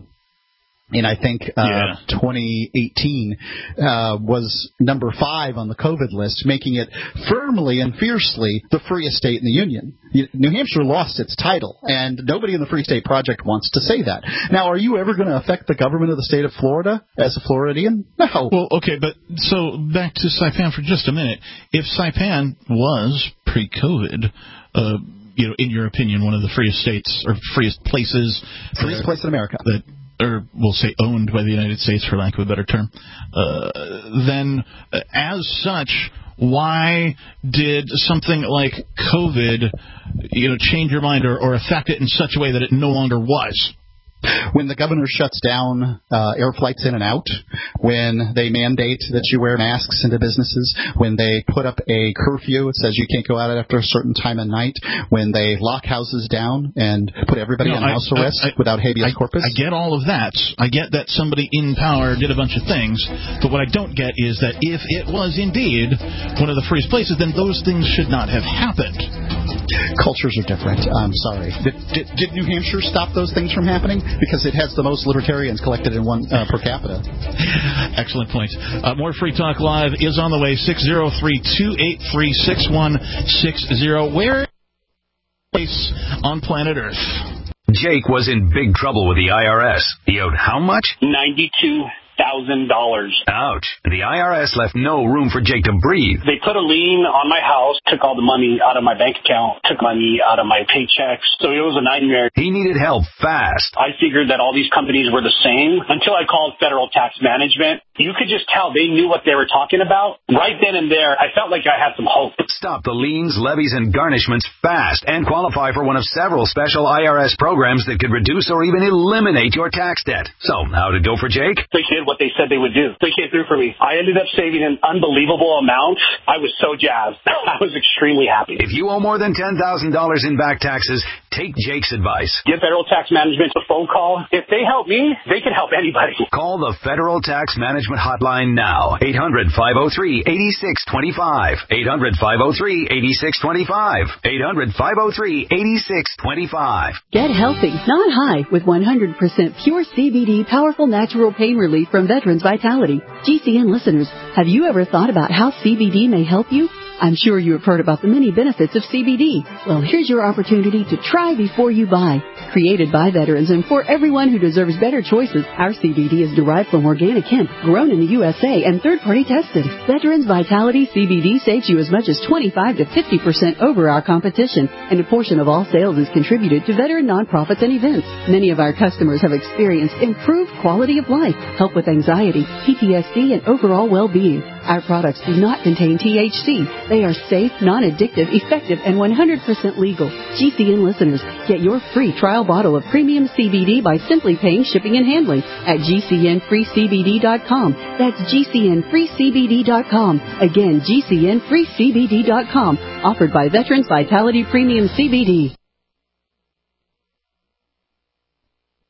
in I think uh, yeah. twenty eighteen, uh, was number five on the COVID list, making it firmly and fiercely the freest state in the union. New Hampshire lost its title, and nobody in the Free State Project wants to say that. Now, are you ever going to affect the government of the state of Florida as a Floridian? No. Well, okay, but so back to Saipan for just a minute. If Saipan was pre-COVID, uh, you know, in your opinion, one of the freest states or freest places, freest place in America, that. Or we'll say owned by the United States, for lack of a better term, uh, then uh, as such, why did something like COVID, you know, change your mind or, or affect it in such a way that it no longer was? When the governor shuts down uh, air flights in and out, when they mandate that you wear masks into businesses, when they put up a curfew, it says you can't go out after a certain time of night, when they lock houses down and put everybody no, on I, house arrest I, I, without habeas I, corpus. I get all of that. I get that somebody in power did a bunch of things, but what I don't get is that if it was indeed one of the freest places, then those things should not have happened. Cultures are different. I'm sorry. Did, did, did New Hampshire stop those things from happening? Because it has the most libertarians collected in one uh, per capita. Excellent point. Uh, more Free Talk Live is on the way. six oh three, two eight three, six one six oh. Where place on planet Earth? Jake was in big trouble with the I R S. He owed how much? ninety-two thousand dollars. Ouch. The I R S left no room for Jake to breathe. They put a lien on my house, took all the money out of my bank account, took money out of my paychecks, so it was a nightmare. He needed help fast. I figured that all these companies were the same until I called Federal Tax Management. You could just tell they knew what they were talking about. Right then and there, I felt like I had some hope. Stop the liens, levies, and garnishments fast and qualify for one of several special I R S programs that could reduce or even eliminate your tax debt. So, how'd it go for Jake? They did what they said they would do. They came through for me. I ended up saving an unbelievable amount. I was so jazzed. I was extremely happy. If you owe more than ten thousand dollars in back taxes, take Jake's advice. Give Federal Tax Management a phone call. If they help me, they can help anybody. Call the Federal Tax Management Hotline now. eight hundred, five oh three, eight six two five. eight hundred, five oh three, eight six two five. eight hundred, five oh three, eight six two five. Get healthy, not high, with one hundred percent pure C B D powerful natural pain relief from Veterans Vitality. G C N listeners, have you ever thought about how C B D may help you? I'm sure you have heard about the many benefits of C B D. Well, here's your opportunity to try before you buy. Created by veterans and for everyone who deserves better choices, our C B D is derived from organic hemp, grown in the U S A and third-party tested. Veterans Vitality C B D saves you as much as twenty-five to fifty percent over our competition, and a portion of all sales is contributed to veteran nonprofits and events. Many of our customers have experienced improved quality of life, help with anxiety, P T S D, and overall well-being. Our products do not contain T H C. They are safe, non-addictive, effective, and one hundred percent legal. G C N listeners, get your free trial bottle of premium C B D by simply paying shipping and handling at G C N free C B D dot com. That's G C N free C B D dot com. Again, G C N free C B D dot com. Offered by Veterans Vitality Premium C B D.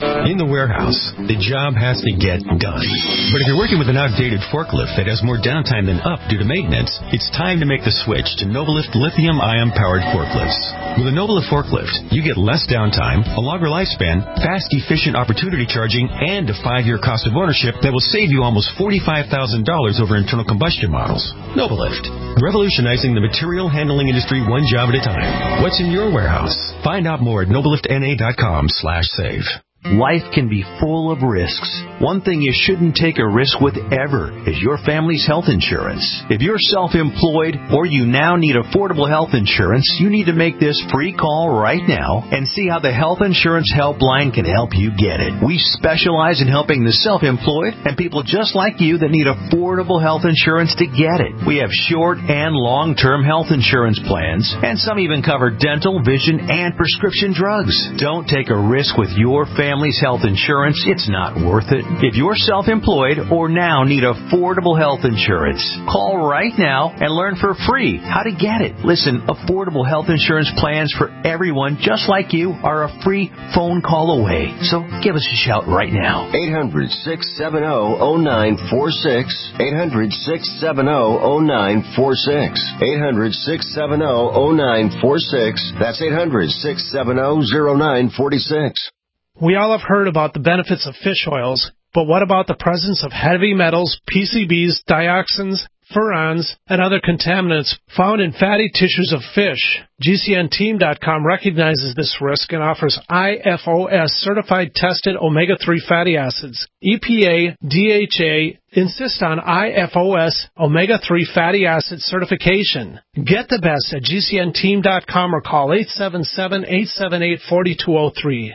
In the warehouse, the job has to get done. But if you're working with an outdated forklift that has more downtime than up due to maintenance, it's time to make the switch to Novalift lithium-ion powered forklifts. With a Novalift forklift, you get less downtime, a longer lifespan, fast, efficient opportunity charging, and a five-year cost of ownership that will save you almost forty-five thousand dollars over internal combustion models. Novalift, revolutionizing the material handling industry one job at a time. What's in your warehouse? Find out more at novaliftna.com slash save. Life can be full of risks. One thing you shouldn't take a risk with ever is your family's health insurance. If you're self-employed or you now need affordable health insurance, you need to make this free call right now and see how the Health Insurance Helpline can help you get it. We specialize in helping the self-employed and people just like you that need affordable health insurance to get it. We have short and long-term health insurance plans, and some even cover dental, vision, and prescription drugs. Don't take a risk with your family. Family's health insurance, it's not worth it. If you're self-employed or now need affordable health insurance, call right now and learn for free how to get it. Listen, affordable health insurance plans for everyone just like you are a free phone call away. So give us a shout right now. eight hundred, six seven zero, zero nine four six. eight hundred, six seven zero, zero nine four six. eight hundred, six seven zero, zero nine four six. That's eight hundred, six seven zero, zero nine four six. We all have heard about the benefits of fish oils, but what about the presence of heavy metals, P C Bs, dioxins, furans, and other contaminants found in fatty tissues of fish? G C N team dot com recognizes this risk and offers I F O S-certified tested omega three fatty acids. E P A, D H A insist on I F O S omega three fatty acid certification. Get the best at G C N team dot com or call eight seven seven, eight seven eight, four two zero three.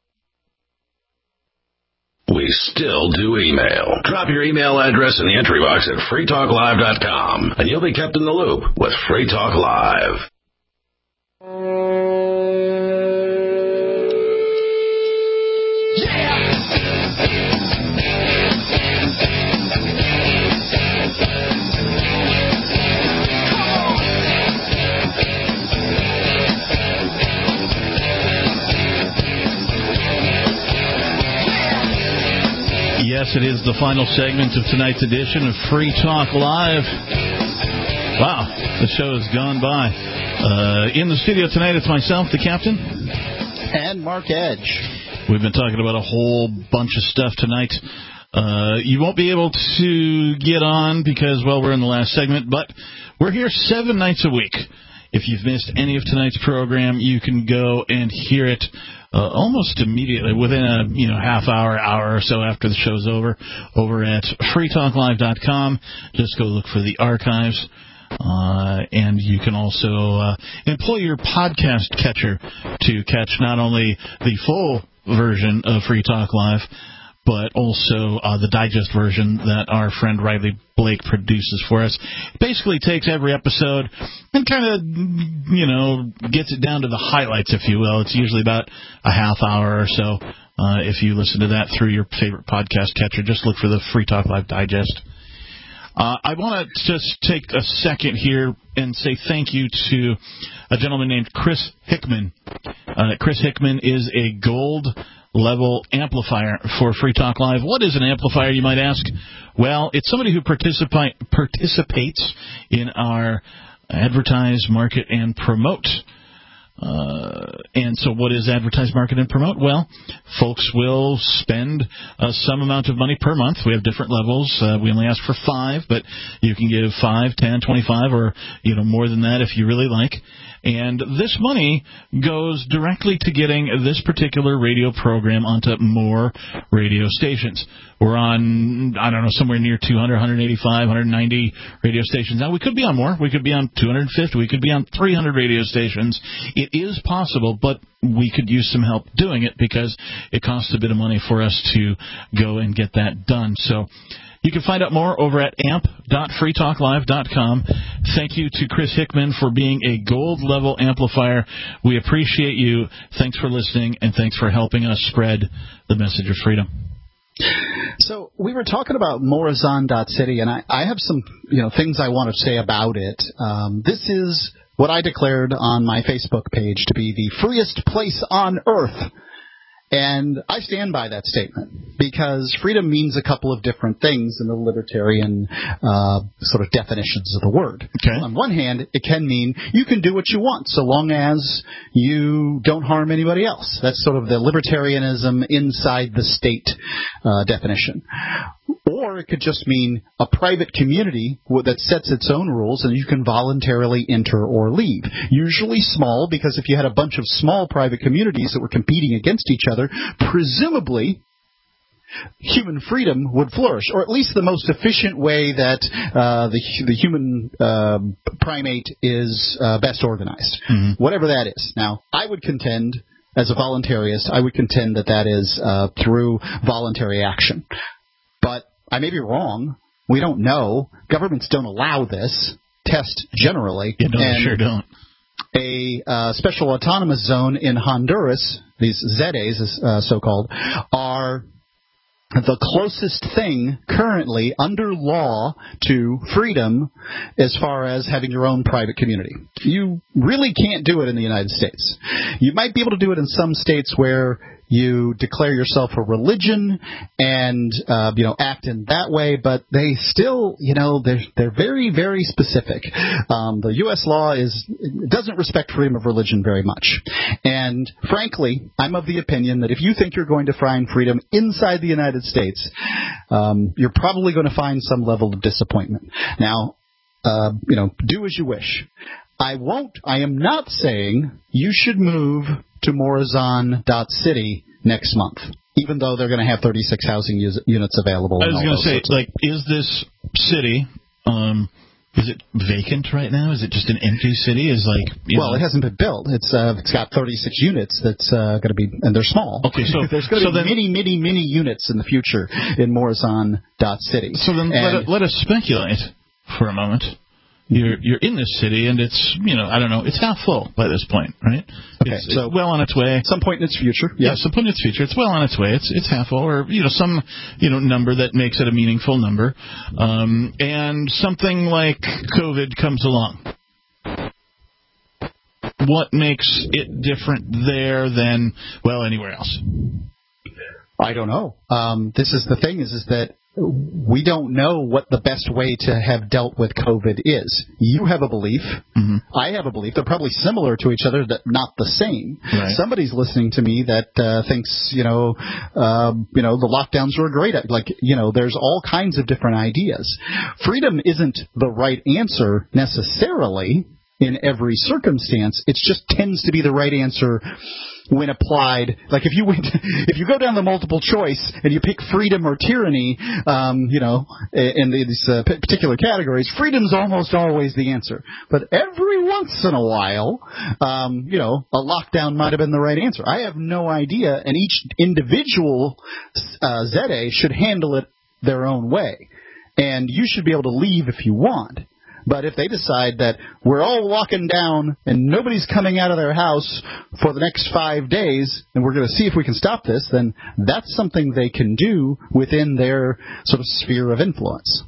We still do email. Drop your email address in the entry box at free talk live dot com, and you'll be kept in the loop with Free Talk Live. Yes, it is the final segment of tonight's edition of Free Talk Live. Wow, the show has gone by. Uh, in the studio tonight, it's myself, the captain. And Mark Edge. We've been talking about a whole bunch of stuff tonight. Uh, you won't be able to get on because, well, we're in the last segment, but we're here seven nights a week. If you've missed any of tonight's program, you can go and hear it uh, almost immediately, within a you know half hour, hour or so after the show's over, over at free talk live dot com. Just go look for the archives. Uh, and you can also uh, employ your podcast catcher to catch not only the full version of Free Talk Live, but also uh, the digest version that our friend Riley Blake produces for us. It basically takes every episode and kind of, you know, gets it down to the highlights, if you will. It's usually about a half hour or so. Uh, if you listen to that through your favorite podcast catcher, just look for the Free Talk Live Digest. Uh, I want to just take a second here and say thank you to a gentleman named Chris Hickman. Uh, Chris Hickman is a gold level amplifier for Free Talk Live. What is an amplifier, you might ask? Well, it's somebody who participi- participates in our advertise, market, and promote. Uh, and so what is advertise, market, and promote? Well, folks will spend uh, some amount of money per month. We have different levels. Uh, we only ask for five, but you can give five, ten, twenty-five, or you know more than that if you really like. And this money goes directly to getting this particular radio program onto more radio stations. We're on, I don't know, somewhere near two hundred, one eighty-five, one ninety radio stations. Now, we could be on more. We could be on two hundred fifty. We could be on three hundred radio stations. It is possible, but we could use some help doing it because it costs a bit of money for us to go and get that done. So you can find out more over at amp dot free talk live dot com. Thank you to Chris Hickman for being a gold-level amplifier. We appreciate you. Thanks for listening, and thanks for helping us spread the message of freedom. So we were talking about Morazan dot city, and I, I have some you know things I want to say about it. Um, this is what I declared on my Facebook page to be the freest place on earth. And I stand by that statement because freedom means a couple of different things in the libertarian uh, sort of definitions of the word. Okay. On one hand, it can mean you can do what you want so long as you don't harm anybody else. That's sort of the libertarianism inside the state uh, definition. Or it could just mean a private community that sets its own rules and you can voluntarily enter or leave. Usually small, because if you had a bunch of small private communities that were competing against each other, presumably human freedom would flourish, or at least the most efficient way that uh, the the human uh, primate is uh, best organized, mm-hmm. whatever that is. Now, I would contend, as a voluntarist, I would contend that that is uh, through voluntary action. But I may be wrong. We don't know. Governments don't allow this test generally. Yeah, no, and they sure don't. A uh, special autonomous zone in Honduras, these Z As, uh, so-called, are the closest thing currently under law to freedom as far as having your own private community. You really can't do it in the United States. You might be able to do it in some states where you declare yourself a religion and, uh, you know, act in that way, but they still, you know, they're, they're very, very specific. Um, the U S law is, doesn't respect freedom of religion very much. And frankly, I'm of the opinion that if you think you're going to find freedom inside the United States, um, you're probably going to find some level of disappointment. Now, uh, you know, do as you wish. I won't, I am not saying you should move to Morazan dot city next month, even though they're going to have thirty-six housing us- units available. I was going to say, like, is this city, um, is it vacant right now? Is it just an empty city? Is like, you well, know, it hasn't been built. It's uh, it's got thirty-six units. That's uh, going to be, and they're small. Okay, so there's going to so be then, many, many, many units in the future in Morazan dot city. So then, let, let us speculate for a moment. You're you're in this city, and it's, you know, I don't know, it's half full by this point, right? Okay, it's, so it's well on its way. Some point in its future, yeah. yes. Some point in its future, it's well on its way. It's it's half full, or you know, some you know number that makes it a meaningful number, um, and something like COVID comes along. What makes it different there than, well, anywhere else? I don't know. Um, this is the thing: is is that we don't know what the best way to have dealt with COVID is. You have a belief. Mm-hmm. I have a belief. They're probably similar to each other, but not the same. Right. Somebody's listening to me that uh, thinks, you know, uh, you know, the lockdowns were great. Like, you know, there's all kinds of different ideas. Freedom isn't the right answer necessarily in every circumstance. It just tends to be the right answer when applied. Like if you went, if you go down the multiple choice and you pick freedom or tyranny, um, you know, in these uh, particular categories, freedom's almost always the answer. But every once in a while, um, you know, a lockdown might have been the right answer. I have no idea, and each individual uh, Z A should handle it their own way. And you should be able to leave if you want. But if they decide that we're all locking down and nobody's coming out of their house for the next five days and we're going to see if we can stop this, then that's something they can do within their sort of sphere of influence.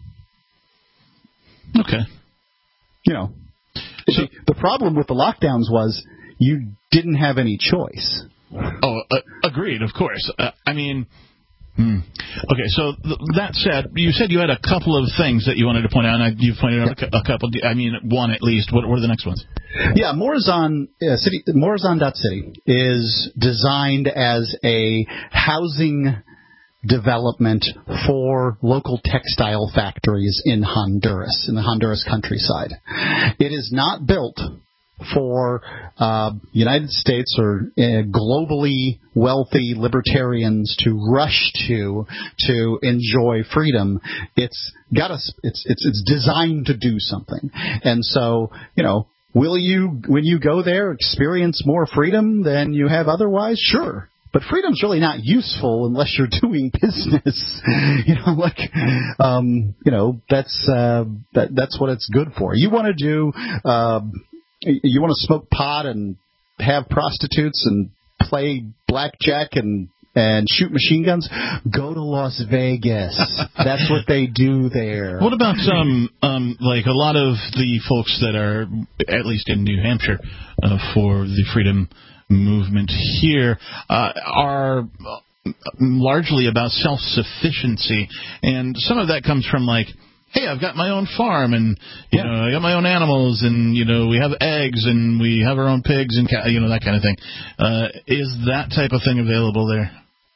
Okay. You know, so, the, the problem with the lockdowns was you didn't have any choice. Oh, uh, agreed, of course. Uh, I mean... Hmm. Okay, so th- that said, you said you had a couple of things that you wanted to point out, and I, you pointed out a, cu- a couple. I mean, one at least. What, what are the next ones? Yeah, Morazan uh, city, Morazan dot city is designed as a housing development for local textile factories in Honduras, in the Honduras countryside. It is not built for uh, United States or uh, globally wealthy libertarians to rush to to enjoy freedom. It's got a, it's it's it's designed to do something, and so you know, will you when you go there experience more freedom than you have otherwise? Sure. But freedom's really not useful unless you're doing business. You know, like, um, you know, that's uh, that that's what it's good for. You want to do. Uh, You want to smoke pot and have prostitutes and play blackjack and, and shoot machine guns? Go to Las Vegas. That's what they do there. What about um, um, like a lot of the folks that are, at least in New Hampshire, uh, for the freedom movement here uh, are largely about self-sufficiency, and some of that comes from like, hey, I've got my own farm, and you yeah. know, I got my own animals, and you know, we have eggs, and we have our own pigs, and you know, that kind of thing. Uh, is that type of thing available there?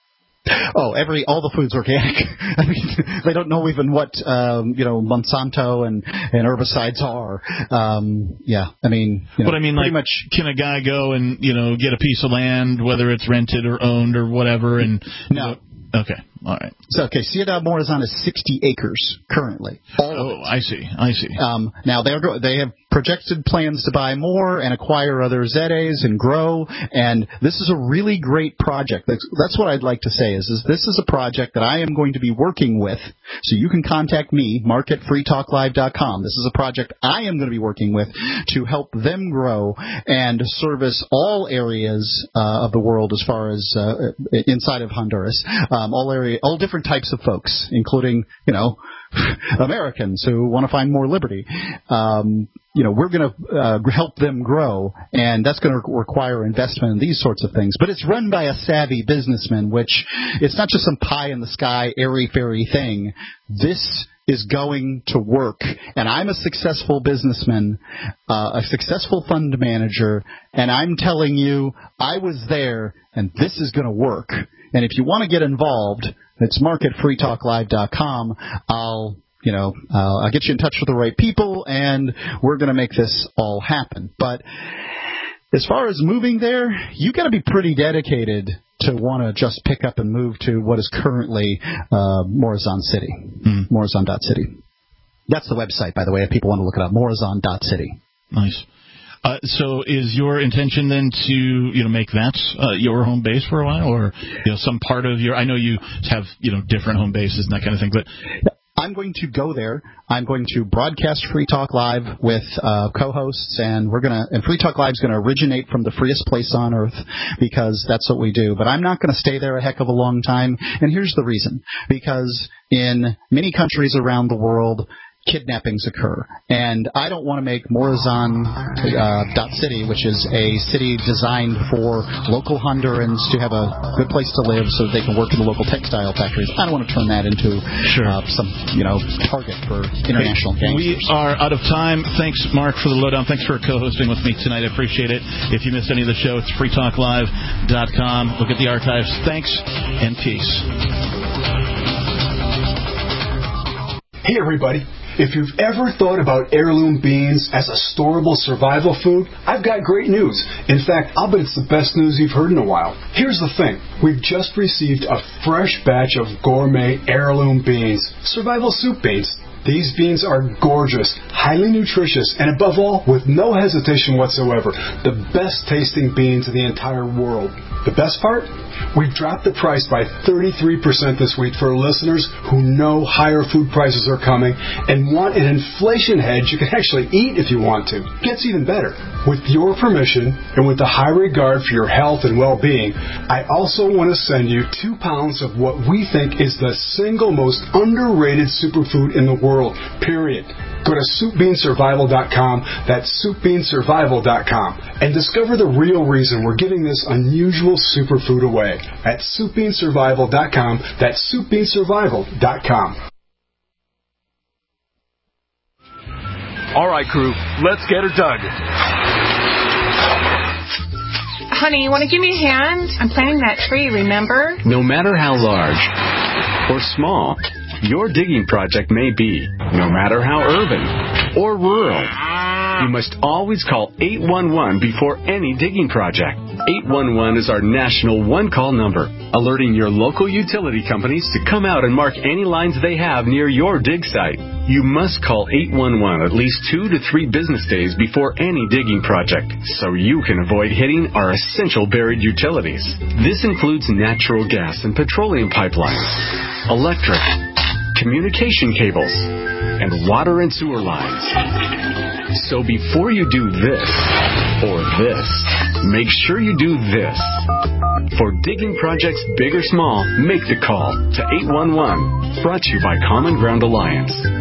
Oh, every all the food's organic. I mean, they don't know even what um, you know Monsanto and, and herbicides are. Um, yeah, I mean, you know, but I mean, like, much, can a guy go and you know get a piece of land, whether it's rented or owned or whatever, and no. Okay, all right. So, okay, Ciudad Morazan is sixty acres currently. All oh, of it. I see, I see. Um, now, they're go- they have projected plans to buy more and acquire other Z As and grow, and this is a really great project. That's, that's what I'd like to say is, is this is a project that I am going to be working with, so you can contact me, Mark at free talk live dot com. This is a project I am going to be working with to help them grow and service all areas uh, of the world as far as uh, inside of Honduras. Um, all area, all different types of folks, including, you know, Americans who want to find more liberty. Um, you know, we're going to uh, help them grow, and that's going to require investment in these sorts of things. But it's run by a savvy businessman, which it's not just some pie-in-the-sky, airy-fairy thing. This is going to work, and I'm a successful businessman, uh, a successful fund manager, and I'm telling you, I was there, and this is going to work. And if you want to get involved, it's Mark at free talk live dot com. I'll, you know, uh, I'll get you in touch with the right people, and we're going to make this all happen. But as far as moving there, you got to be pretty dedicated to want to just pick up and move to what is currently uh, Morazan City, mm. Morazan dot city. That's the website, by the way, if people want to look it up, Morazan dot city. Nice. Uh, so is your intention then to, you know, make that uh, your home base for a while, or, you know, some part of your, I know you have, you know, different home bases and that kind of thing, but I'm going to go there. I'm going to broadcast Free Talk Live with uh, co-hosts, and we're gonna and Free Talk Live is going to originate from the freest place on earth because that's what we do. But I'm not going to stay there a heck of a long time, and here's the reason: because in many countries around the world, kidnappings occur, and I don't want to make Morazan uh, dot city, which is a city designed for local Hondurans to have a good place to live so that they can work in the local textile factories. I don't want to turn that into sure. uh, some, you know, target for international hey, gangsters. We are out of time. Thanks, Mark, for the lowdown. Thanks for co-hosting with me tonight. I appreciate it. If you missed any of the show, it's free talk live dot com. Look at the archives. Thanks and peace. Hey, everybody. If you've ever thought about heirloom beans as a storable survival food, I've got great news. In fact, I'll bet it's the best news you've heard in a while. Here's the thing. We've just received a fresh batch of gourmet heirloom beans, survival soup beans. These beans are gorgeous, highly nutritious, and above all, with no hesitation whatsoever, the best tasting beans in the entire world. The best part? We've dropped the price by thirty-three percent this week for listeners who know higher food prices are coming and want an inflation hedge you can actually eat if you want to. It gets even better. With your permission and with the high regard for your health and well-being, I also want to send you two pounds of what we think is the single most underrated superfood in the world, period. Go to soup bean survival dot com, that's soup bean survival dot com, and discover the real reason we're giving this unusual superfood away at soup bean survival dot com, that's soup bean survival dot com. All right, crew, let's get her dug. Honey, you want to give me a hand? I'm planting that tree, remember? No matter how large or small your digging project may be, no matter how urban or rural, you must always call eight one one before any digging project. eight one one is our national one-call number, alerting your local utility companies to come out and mark any lines they have near your dig site. You must call eight one one at least two to three business days before any digging project, so you can avoid hitting our essential buried utilities. This includes natural gas and petroleum pipelines, electric, communication cables, and water and sewer lines. So before you do this or this, make sure you do this. For digging projects big or small, make the call to eight one one. Brought to you by Common Ground Alliance.